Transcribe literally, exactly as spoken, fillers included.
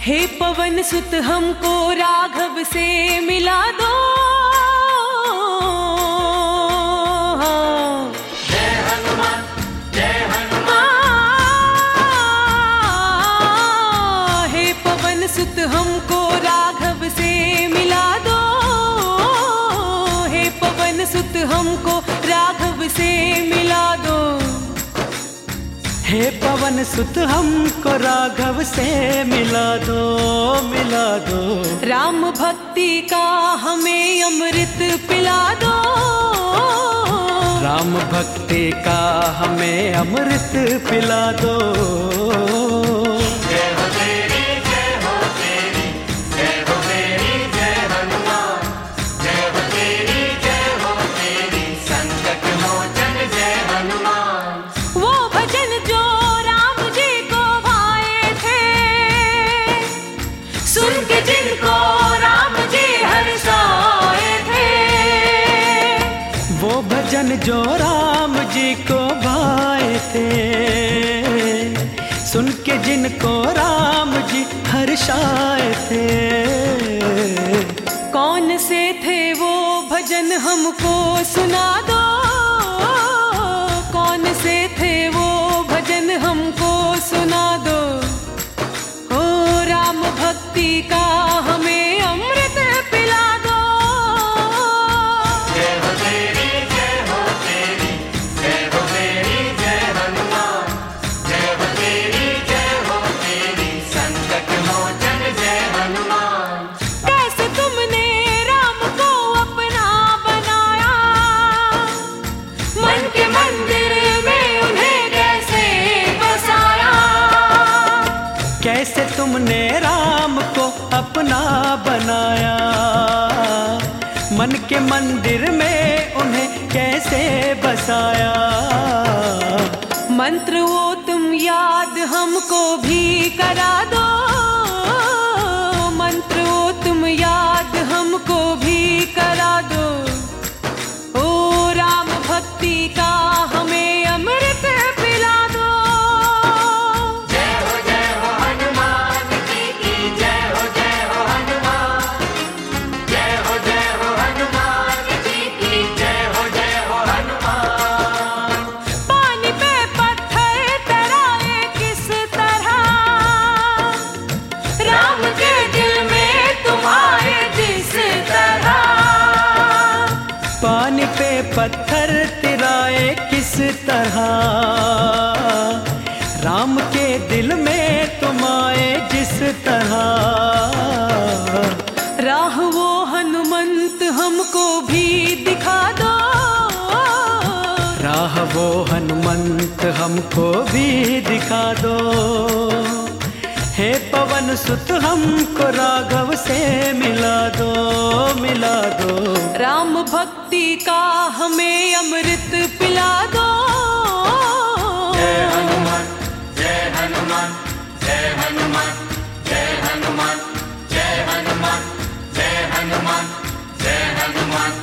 हे पवन सुत हमको राघव से मिला दो। जय हनुमान जय हनुमान। हे पवन सुत हमको राघव से मिला दो। हे पवन सुत हमको राघव से मिला दो। हे पवन सुत हमको राघव से मिला दो, मिला दो। राम भक्ति का हमें अमृत पिला दो। राम भक्ति का हमें अमृत पिला दो। जय हो तेरी जय हो तेरी जय हो तेरी जय हनुमान। जय हो तेरी जय हो तेरी संकट मोचन जय हनुमान। वो भजन जो राम जी को भाए थे, सुन के जिनको राम जी हर्षाए थे। वो भजन जो राम जी को भाए थे, सुन के जिनको राम जी हर्षाए थे। कौन से थे वो भजन हमको सुना दो। कौन से थे वो भजन हमको सुना दो। ओ राम भक्ति का हमें अमृत पिला दो। जय हो तेरी जय हो तेरी जय हो तेरी जय हनुमान। जय हो तेरी जय हो तेरी संकट मोचन जय हनुमान। कैसे तुमने राम को अपना बनाया, मन के मंदिर में उन्हें कैसे बसाया। कैसे तुमने राम को अपना बनाया, मन के मंदिर में उन्हें कैसे बसाया। मंत्र वो तुम याद हमको भी करा दो। मंत्र वो तुम याद हमको भी करा दो। ओ राम भक्ति का हमें अमृत पिला दो। जय हो जय हो हनुमान जी की जय हो जय हो हनुमान। जय हो जय हो हनुमान जी की जय हो जय हो हनुमान। पानी पे पत्थर तराए किस तरह, राम के दिल में तुम्हारे जिस तरह। पानी पे पत्थर तिराए किस तरह, राम के दिल में तुम आए जिस तरह। राह वो हनुमंत हमको भी दिखा दो। राह वो हनुमंत हमको भी दिखा दो। हे पवन सुत हमको राघव से मिला दो, मिला दो। राम भक्ति का हमें अमृत पिला दो। जय हनुमान जय हनुमान जय हनुमान जय हनुमान जय हनुमान जय हनुमान जय हनुमान।